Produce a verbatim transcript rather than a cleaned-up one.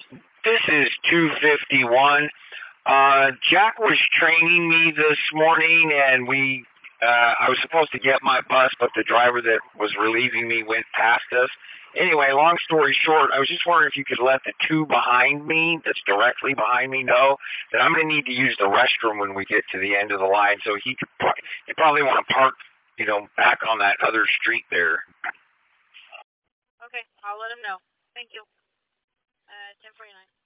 This is two fifty-one. Uh, Jack was training me this morning, and we uh, I was supposed to get my bus, but the driver that was relieving me went past us. Anyway, long story short, I was just wondering if you could let the two behind me, that's directly behind me, know that I'm going to need to use the restroom when we get to the end of the line. So he could pro- he probably want to park, you know, back on that other street there. Okay, I'll let him know. Thank you. Uh, ten forty-nine.